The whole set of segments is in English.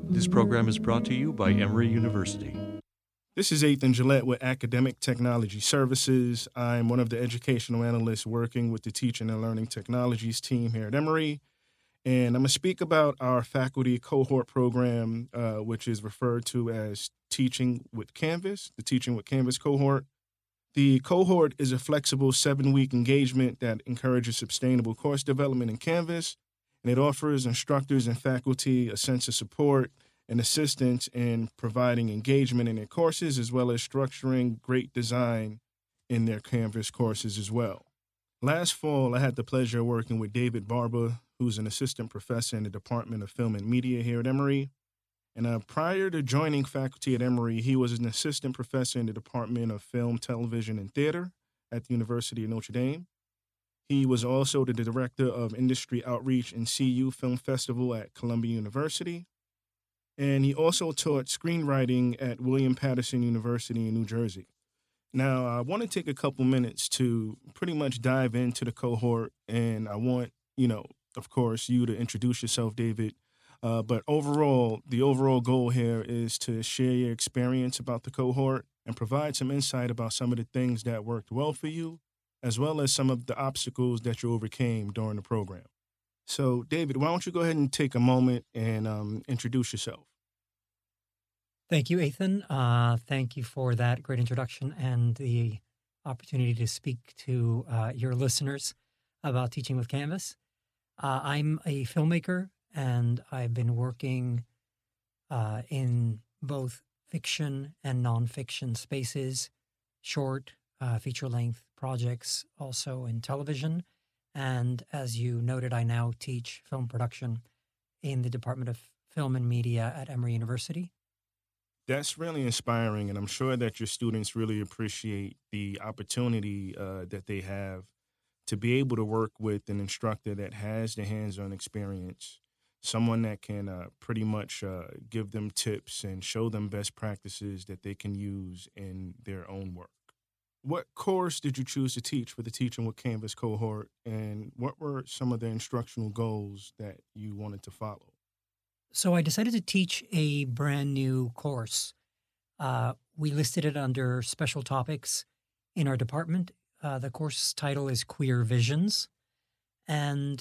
This program is brought to you by Emory University. This is Ethan Gillette with Academic Technology Services. I'm one of the educational analysts working with the Teaching and Learning Technologies team here at Emory. And I'm going to speak about our faculty cohort program, which is referred to as Teaching with Canvas, the Teaching with Canvas cohort. The cohort is a flexible 7-week engagement that encourages sustainable course development in Canvas, and it offers instructors and faculty a sense of support and assistance in providing engagement in their courses, as well as structuring great design in their Canvas courses as well. Last fall, I had the pleasure of working with David Barber, who's an assistant professor in the Department of Film and Media here at Emory. And prior to joining faculty at Emory, he was an assistant professor in the Department of Film, Television, and Theater at the University of Notre Dame. He was also the director of industry outreach and CU Film Festival at Columbia University. And he also taught screenwriting at William Patterson University in New Jersey. Now, I want to take a couple minutes to pretty much dive into the cohort, and I want, of course, you to introduce yourself, David. But overall, the overall goal here is to share your experience about the cohort and provide some insight about some of the things that worked well for you, as well as some of the obstacles that you overcame during the program. So, David, why don't you go ahead and take a moment and introduce yourself? Thank you, Ethan. Thank you for that great introduction and the opportunity to speak to your listeners about Teaching with Canvas. I'm a filmmaker, and I've been working in both fiction and nonfiction spaces, short, feature-length projects, also in television. And as you noted, I now teach film production in the Department of Film and Media at Emory University. That's really inspiring, and I'm sure that your students really appreciate the opportunity that they have to be able to work with an instructor that has the hands-on experience, someone that can pretty much give them tips and show them best practices that they can use in their own work. What course did you choose to teach for the Teaching with Canvas cohort, and what were some of the instructional goals that you wanted to follow? So I decided to teach a brand new course. We listed it under special topics in our department. The course title is Queer Visions. And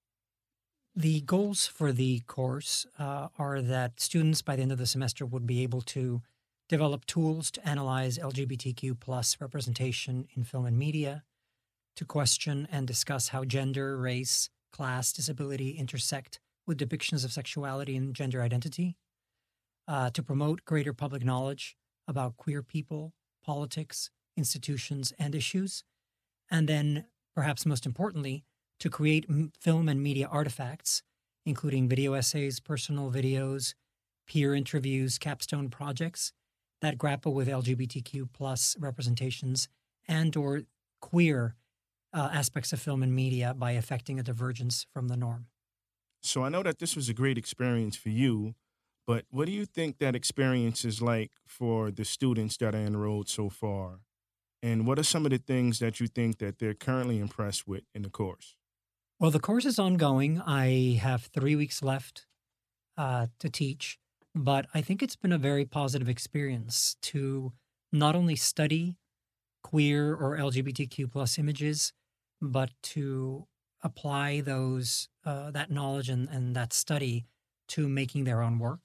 the goals for the course are that students by the end of the semester would be able to develop tools to analyze LGBTQ plus representation in film and media, to question and discuss how gender, race, class, disability intersect with depictions of sexuality and gender identity, to promote greater public knowledge about queer people, politics, institutions, and issues, and then, perhaps most importantly, to create film and media artifacts, including video essays, personal videos, peer interviews, capstone projects that grapple with LGBTQ plus representations and or queer aspects of film and media by affecting a divergence from the norm. So I know that this was a great experience for you, but what do you think that experience is like for the students that are enrolled so far? And what are some of the things that you think that they're currently impressed with in the course? Well, the course is ongoing. I have 3 weeks left to teach, but I think it's been a very positive experience to not only study queer or LGBTQ plus images, but to apply those that knowledge and that study to making their own work.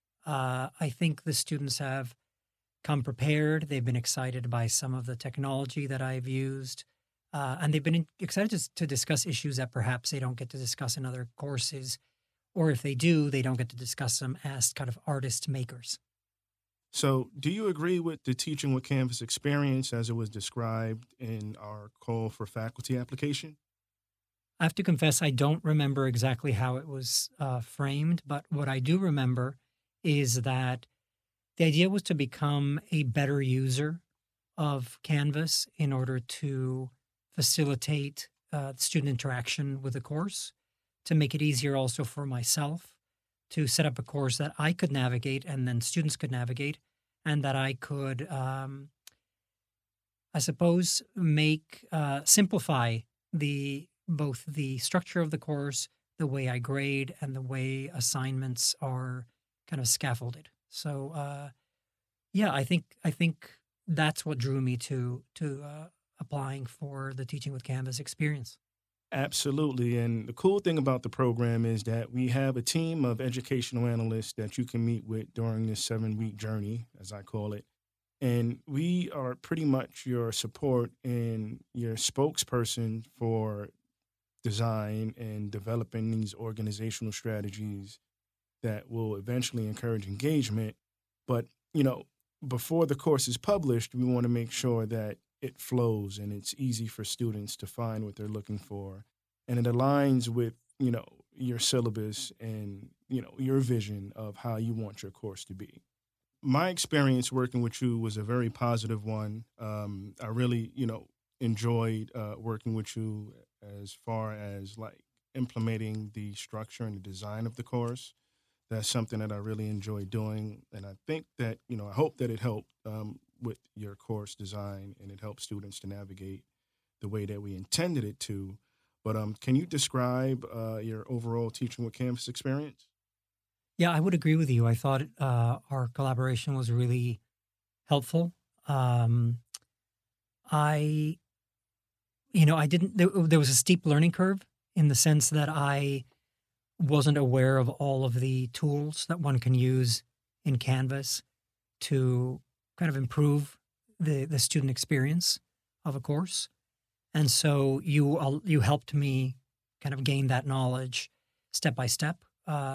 I think the students have come prepared. They've been excited by some of the technology that I've used, and they've been excited to discuss issues that perhaps they don't get to discuss in other courses, or if they do, they don't get to discuss them as kind of artist makers. So do you agree with the Teaching with Canvas experience as it was described in our call for faculty application? I have to confess, I don't remember exactly how it was framed, but what I do remember is that the idea was to become a better user of Canvas in order to facilitate student interaction with the course, to make it easier also for myself to set up a course that I could navigate and then students could navigate, and that I could, I suppose, simplify both the structure of the course, the way I grade, and the way assignments are kind of scaffolded. So yeah, I think that's what drew me to applying for the Teaching with Canvas experience. Absolutely. And the cool thing about the program is that we have a team of educational analysts that you can meet with during this 7 week journey, as I call it. And we are pretty much your support and your spokesperson for design and developing these organizational strategies that will eventually encourage engagement. But, before the course is published, we want to make sure that it flows and it's easy for students to find what they're looking for. And it aligns with, your syllabus and, your vision of how you want your course to be. My experience working with you was a very positive one. I really, enjoyed working with you as far as like implementing the structure and the design of the course. That's something that I really enjoy doing. And I think that, I hope that it helped with your course design and it helps students to navigate the way that we intended it to. But can you describe your overall Teaching with Canvas experience? Yeah, I would agree with you. I thought our collaboration was really helpful. Um, I, I didn't, there was a steep learning curve in the sense that I wasn't aware of all of the tools that one can use in Canvas to kind of improve the student experience of a course. And so you helped me kind of gain that knowledge step by step.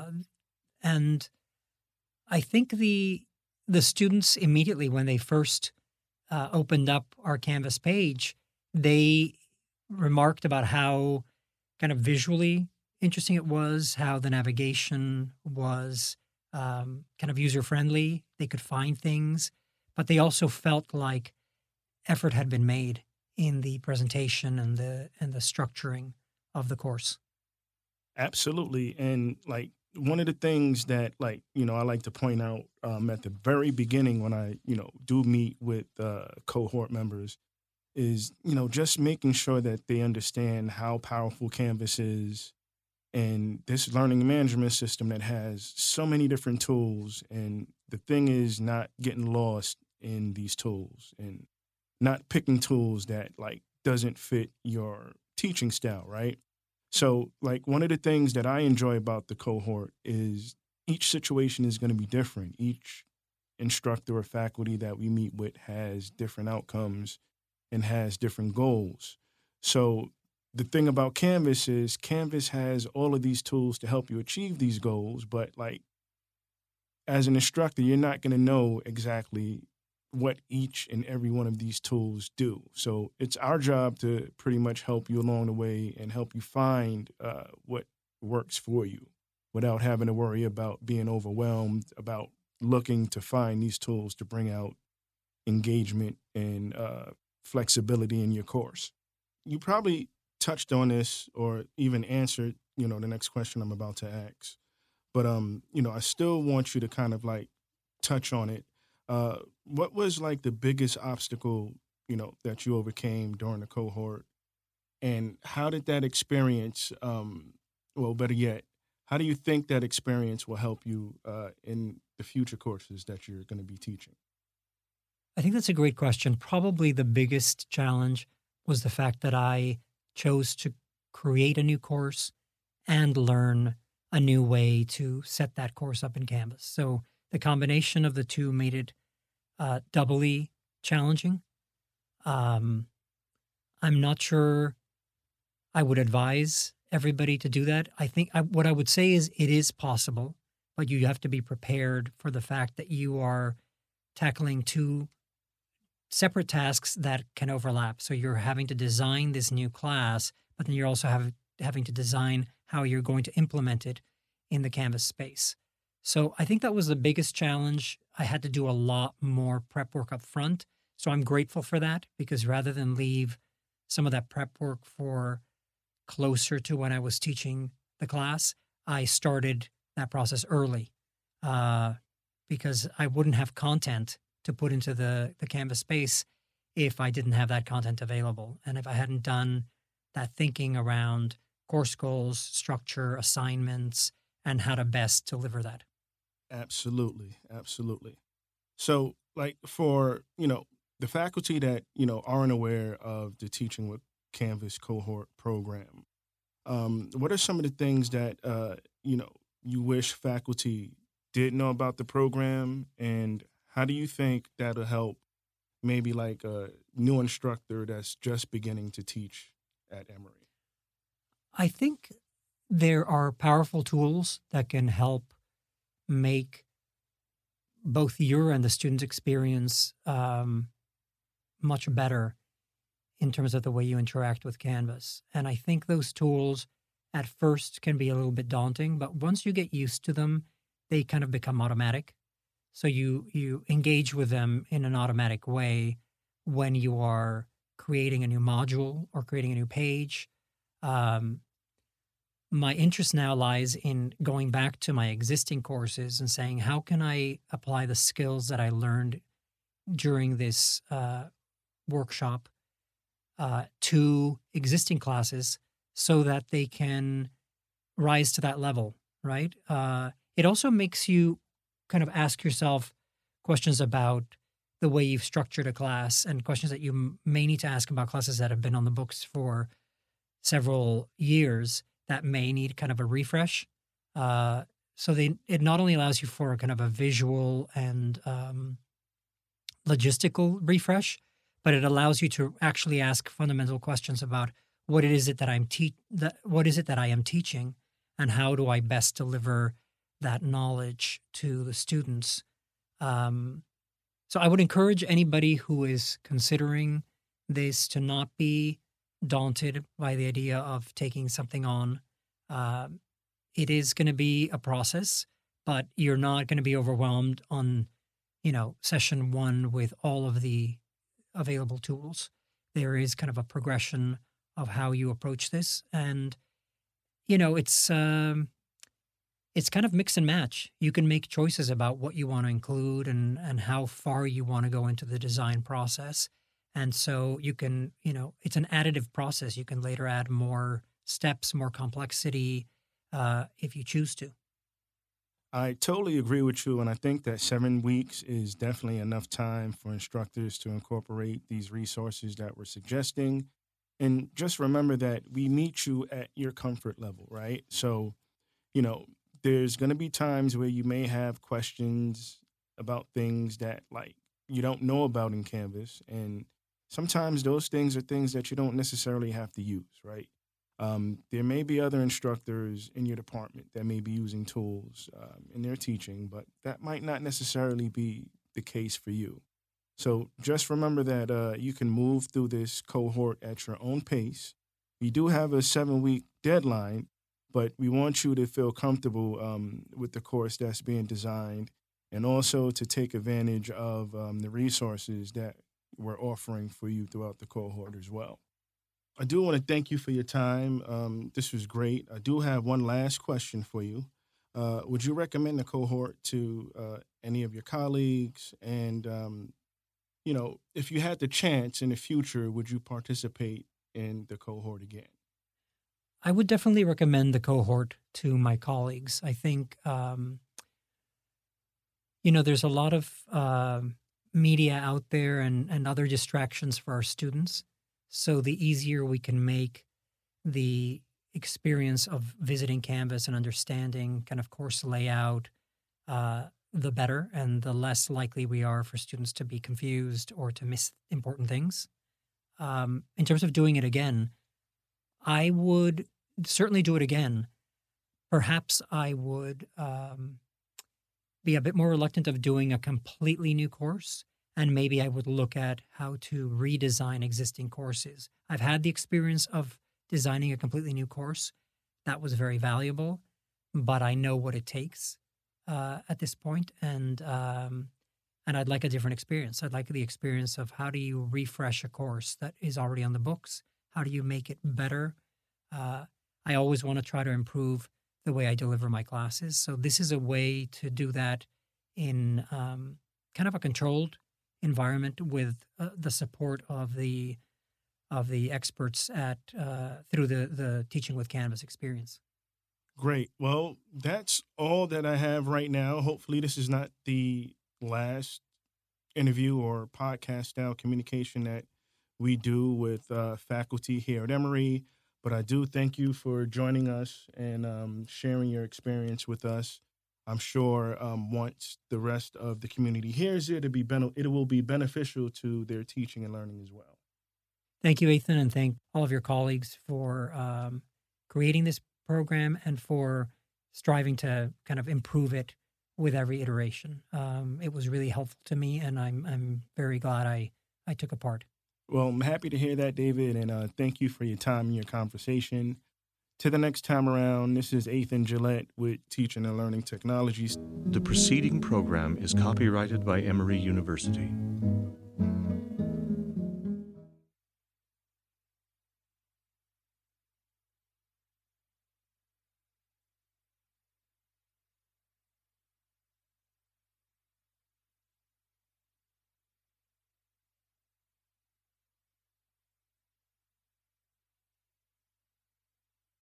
And I think the students immediately when they first opened up our Canvas page, they remarked about how kind of visually interesting it was, how the navigation was kind of user friendly. They could find things, but they also felt like effort had been made in the presentation and the structuring of the course. Absolutely. And like one of the things that I like to point out at the very beginning when I, do meet with cohort members is, just making sure that they understand how powerful Canvas is and this learning management system that has so many different tools. And the thing is not getting lost in these tools and not picking tools that doesn't fit your teaching style, right? So one of the things that I enjoy about the cohort is each situation is going to be different. Each instructor or faculty that we meet with has different outcomes and has different goals. So the thing about Canvas is Canvas has all of these tools to help you achieve these goals, but as an instructor, you're not going to know exactly what each and every one of these tools do. So it's our job to pretty much help you along the way and help you find what works for you without having to worry about being overwhelmed, about looking to find these tools to bring out engagement and flexibility in your course. You probably touched on this or even answered, the next question I'm about to ask. But, I still want you to kind of touch on it. What was the biggest obstacle, that you overcame during the cohort? And how did that experience, well, better yet, how do you think that experience will help you in the future courses that you're going to be teaching? I think that's a great question. Probably the biggest challenge was the fact that I chose to create a new course and learn a new way to set that course up in Canvas. So the combination of the two made it doubly challenging. I'm not sure I would advise everybody to do that. I think what I would say is it is possible, but you have to be prepared for the fact that you are tackling two separate tasks that can overlap. So you're having to design this new class, but then you're also having to design how you're going to implement it in the Canvas space. So I think that was the biggest challenge. I had to do a lot more prep work up front. So I'm grateful for that because rather than leave some of that prep work for closer to when I was teaching the class, I started that process early because I wouldn't have content to put into the Canvas space if I didn't have that content available. And if I hadn't done that thinking around course goals, structure, assignments, and how to best deliver that. Absolutely, absolutely. So, like for the faculty that aren't aware of the Teaching with Canvas cohort program, what are some of the things that you wish faculty did know about the program, and how do you think that'll help maybe like a new instructor that's just beginning to teach at Emory? I think there are powerful tools that can help make both your and the student's experience much better in terms of the way you interact with Canvas. And I think those tools at first can be a little bit daunting, but once you get used to them, they kind of become automatic. So you engage with them in an automatic way when you are creating a new module or creating a new page. Um, my interest now lies in going back to my existing courses and saying, how can I apply the skills that I learned during this workshop to existing classes so that they can rise to that level, right? It also makes you kind of ask yourself questions about the way you've structured a class and questions that you may need to ask about classes that have been on the books for several years that may need kind of a refresh. It not only allows you for kind of a visual and logistical refresh, but it allows you to actually ask fundamental questions about what it is it that what is it that I am teaching, and how do I best deliver that knowledge to the students. So I would encourage anybody who is considering this to not be daunted by the idea of taking something on. It is going to be a process, but you're not going to be overwhelmed on, session one with all of the available tools. There is kind of a progression of how you approach this, and it's kind of mix and match. You can make choices about what you want to include and how far you want to go into the design process. And so you can, it's an additive process. You can later add more steps, more complexity, if you choose to. I totally agree with you, and I think that 7 weeks is definitely enough time for instructors to incorporate these resources that we're suggesting. And just remember that we meet you at your comfort level, right? So, there's going to be times where you may have questions about things that like you don't know about in Canvas, and sometimes those things are things that you don't necessarily have to use, right? There may be other instructors in your department that may be using tools in their teaching, but that might not necessarily be the case for you. So just remember that you can move through this cohort at your own pace. We do have a 7-week deadline, but we want you to feel comfortable with the course that's being designed, and also to take advantage of the resources that we're offering for you throughout the cohort as well. I do want to thank you for your time. This was great. I do have one last question for you. Would you recommend the cohort to any of your colleagues? And, if you had the chance in the future, would you participate in the cohort again? I would definitely recommend the cohort to my colleagues. I think, there's a lot of media out there and other distractions for our students. So the easier we can make the experience of visiting Canvas and understanding kind of course layout, the better, and the less likely we are for students to be confused or to miss important things. In terms of doing it again, I would certainly do it again. Perhaps I would be a bit more reluctant of doing a completely new course, and maybe I would look at how to redesign existing courses. I've had the experience of designing a completely new course. That was very valuable, but I know what it takes at this point, and I'd like a different experience. I'd like the experience of how do you refresh a course that is already on the books? How do you make it better? I always want to try to improve the way I deliver my classes. So this is a way to do that in kind of a controlled environment with the support of the experts at through the Teaching with Canvas experience. Great. Well, that's all that I have right now. Hopefully, this is not the last interview or podcast style communication that we do with faculty here at Emory. But I do thank you for joining us and sharing your experience with us. I'm sure once the rest of the community hears it, it will be beneficial to their teaching and learning as well. Thank you, Ethan, and thank all of your colleagues for creating this program and for striving to kind of improve it with every iteration. It was really helpful to me, and I'm very glad I took a part. Well, I'm happy to hear that, David, and thank you for your time and your conversation. To the next time around, this is Ethan Gillette with Teaching and Learning Technologies. The preceding program is copyrighted by Emory University.